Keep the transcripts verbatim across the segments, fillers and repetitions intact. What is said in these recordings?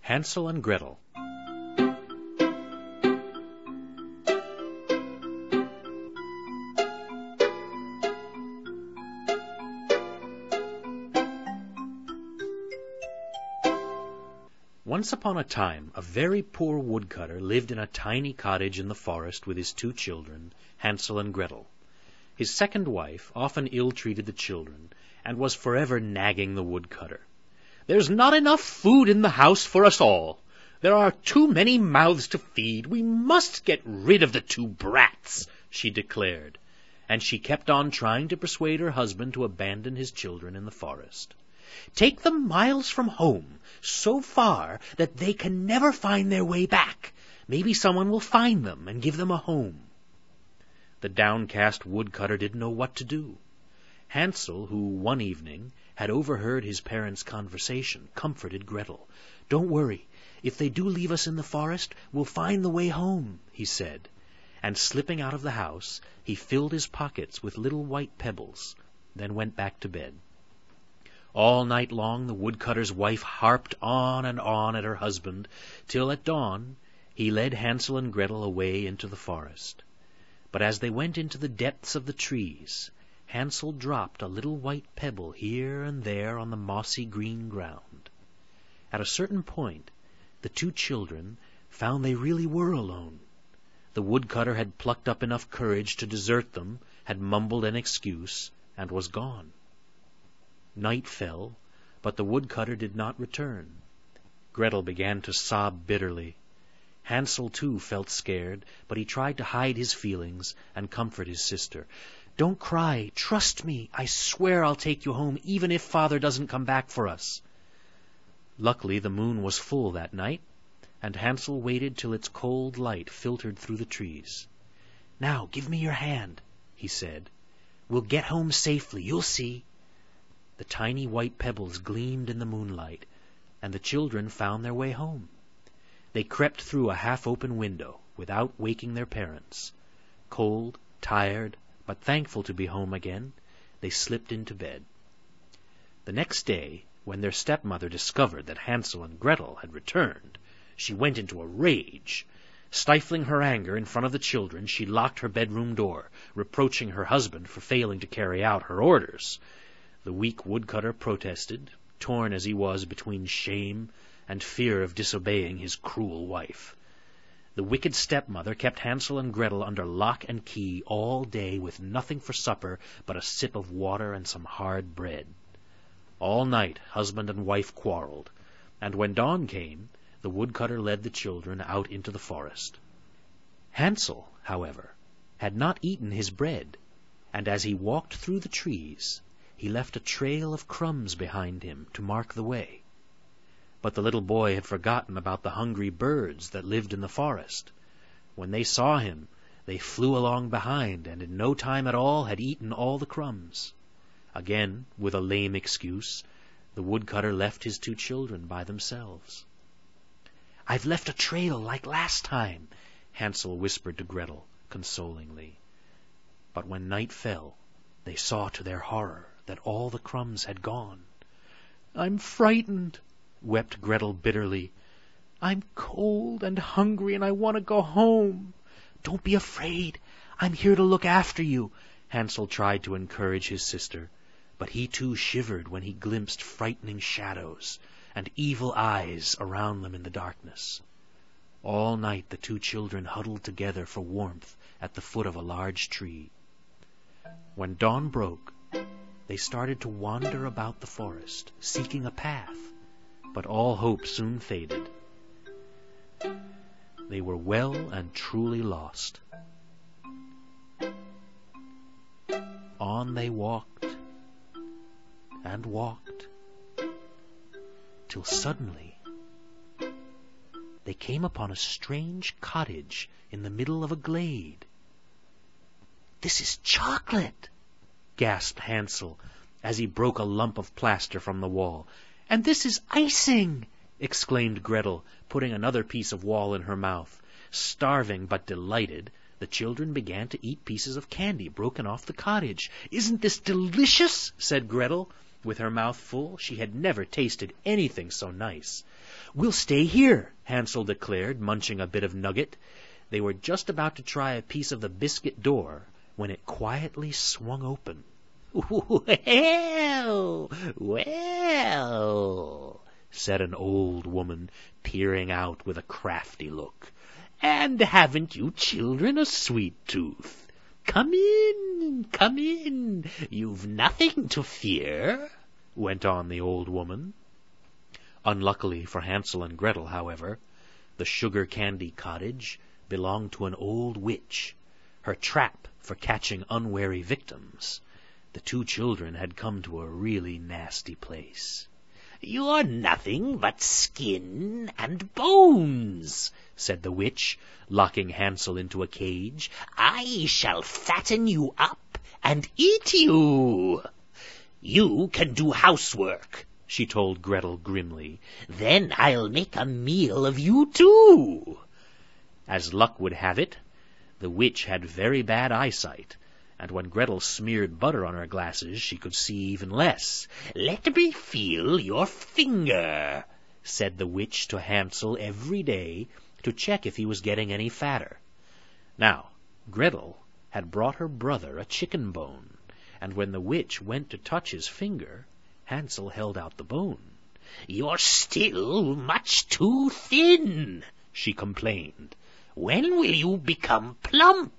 Hansel and Gretel. Once upon a time, a very poor woodcutter lived in a tiny cottage in the forest with his two children, Hansel and Gretel. His second wife often ill-treated the children, and was forever nagging the woodcutter. "There's not enough food in the house for us all. There are too many mouths to feed. We must get rid of the two brats," she declared, and she kept on trying to persuade her husband to abandon his children in the forest. "Take them miles from home, so far that they can never find their way back. Maybe someone will find them and give them a home." The downcast woodcutter didn't know what to do. Hansel, who one evening had overheard his parents' conversation, comforted Gretel. "Don't worry. If they do leave us in the forest, we'll find the way home," he said. And slipping out of the house, he filled his pockets with little white pebbles, then went back to bed. All night long the woodcutter's wife harped on and on at her husband, till at dawn he led Hansel and Gretel away into the forest. But as they went into the depths of the trees, Hansel dropped a little white pebble here and there on the mossy green ground. At a certain point, the two children found they really were alone. The woodcutter had plucked up enough courage to desert them, had mumbled an excuse, and was gone. Night fell, but the woodcutter did not return. Gretel began to sob bitterly. Hansel, too, felt scared, but he tried to hide his feelings and comfort his sister. "Don't cry. Trust me. I swear I'll take you home, even if Father doesn't come back for us." Luckily, the moon was full that night, and Hansel waited till its cold light filtered through the trees. "Now, give me your hand," he said. "We'll get home safely, you'll see." The tiny white pebbles gleamed in the moonlight, and the children found their way home. They crept through a half-open window, without waking their parents. Cold, tired, but thankful to be home again, they slipped into bed. The next day, when their stepmother discovered that Hansel and Gretel had returned, she went into a rage. Stifling her anger in front of the children, she locked her bedroom door, reproaching her husband for failing to carry out her orders. The weak woodcutter protested, torn as he was between shame and fear of disobeying his cruel wife. The wicked stepmother kept Hansel and Gretel under lock and key all day with nothing for supper but a sip of water and some hard bread. All night husband and wife quarreled, and when dawn came, the woodcutter led the children out into the forest. Hansel, however, had not eaten his bread, and as he walked through the trees, he left a trail of crumbs behind him to mark the way. But the little boy had forgotten about the hungry birds that lived in the forest. When they saw him, they flew along behind, and in no time at all had eaten all the crumbs. Again, with a lame excuse, the woodcutter left his two children by themselves. "I've left a trail like last time," Hansel whispered to Gretel, consolingly. But when night fell, they saw to their horror that all the crumbs had gone. "I'm frightened," wept Gretel bitterly. "I'm cold and hungry, and I want to go home." "Don't be afraid. I'm here to look after you," Hansel tried to encourage his sister, but he too shivered when he glimpsed frightening shadows and evil eyes around them in the darkness. All night the two children huddled together for warmth at the foot of a large tree. When dawn broke, they started to wander about the forest, seeking a path, but all hope soon faded. They were well and truly lost. On they walked and walked, till suddenly they came upon a strange cottage in the middle of a glade. "This is chocolate!" gasped Hansel, as he broke a lump of plaster from the wall. "And this is icing!" exclaimed Gretel, putting another piece of wall in her mouth. Starving but delighted, the children began to eat pieces of candy broken off the cottage. "Isn't this delicious?" said Gretel. With her mouth full, she had never tasted anything so nice. "We'll stay here," Hansel declared, munching a bit of nugget. They were just about to try a piece of the biscuit door when it quietly swung open. "Well, well," said an old woman, peering out with a crafty look. "And haven't you children a sweet tooth? Come in, come in, you've nothing to fear," went on the old woman. Unluckily for Hansel and Gretel, however, the sugar candy cottage belonged to an old witch, her trap for catching unwary victims. The two children had come to a really nasty place. "You're nothing but skin and bones," said the witch, locking Hansel into a cage. "I shall fatten you up and eat you. You can do housework," she told Gretel grimly. "Then I'll make a meal of you too." As luck would have it, the witch had very bad eyesight, and when Gretel smeared butter on her glasses, she could see even less. "Let me feel your finger," said the witch to Hansel every day to check if he was getting any fatter. Now, Gretel had brought her brother a chicken bone, and when the witch went to touch his finger, Hansel held out the bone. "You're still much too thin," she complained. "When will you become plump?"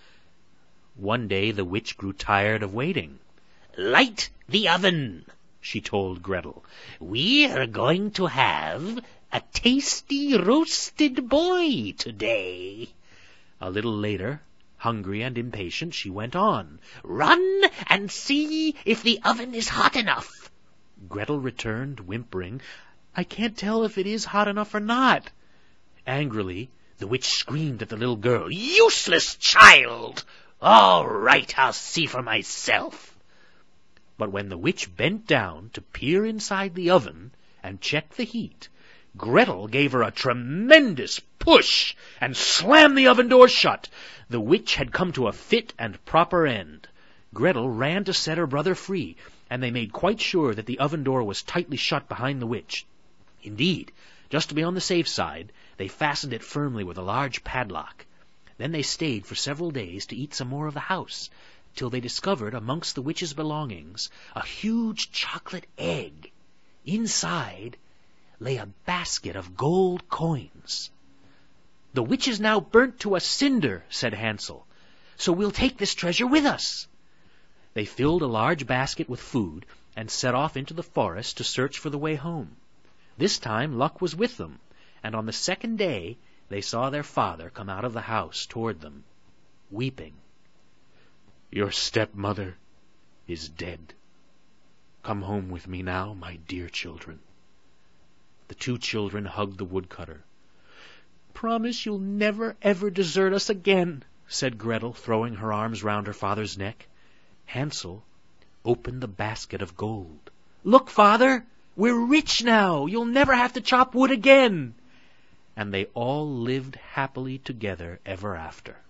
One day the witch grew tired of waiting. "Light the oven," she told Gretel. "We're going to have a tasty roasted boy today." A little later, hungry and impatient, she went on. "Run and see if the oven is hot enough." Gretel returned, whimpering, "I can't tell if it is hot enough or not." Angrily, the witch screamed at the little girl. "Useless child! All right, I'll see for myself." But when the witch bent down to peer inside the oven and check the heat, Gretel gave her a tremendous push and slammed the oven door shut. The witch had come to a fit and proper end. Gretel ran to set her brother free, and they made quite sure that the oven door was tightly shut behind the witch. Indeed, just to be on the safe side, they fastened it firmly with a large padlock. Then they stayed for several days to eat some more of the house, till they discovered amongst the witch's belongings a huge chocolate egg. Inside lay a basket of gold coins. "The witch is now burnt to a cinder," said Hansel, "so we'll take this treasure with us." They filled a large basket with food and set off into the forest to search for the way home. This time luck was with them, and on the second day they saw their father come out of the house toward them, weeping. "Your stepmother is dead. Come home with me now, my dear children." The two children hugged the woodcutter. "Promise you'll never, ever desert us again," said Gretel, throwing her arms round her father's neck. Hansel opened the basket of gold. "Look, father, we're rich now. You'll never have to chop wood again." And they all lived happily together ever after.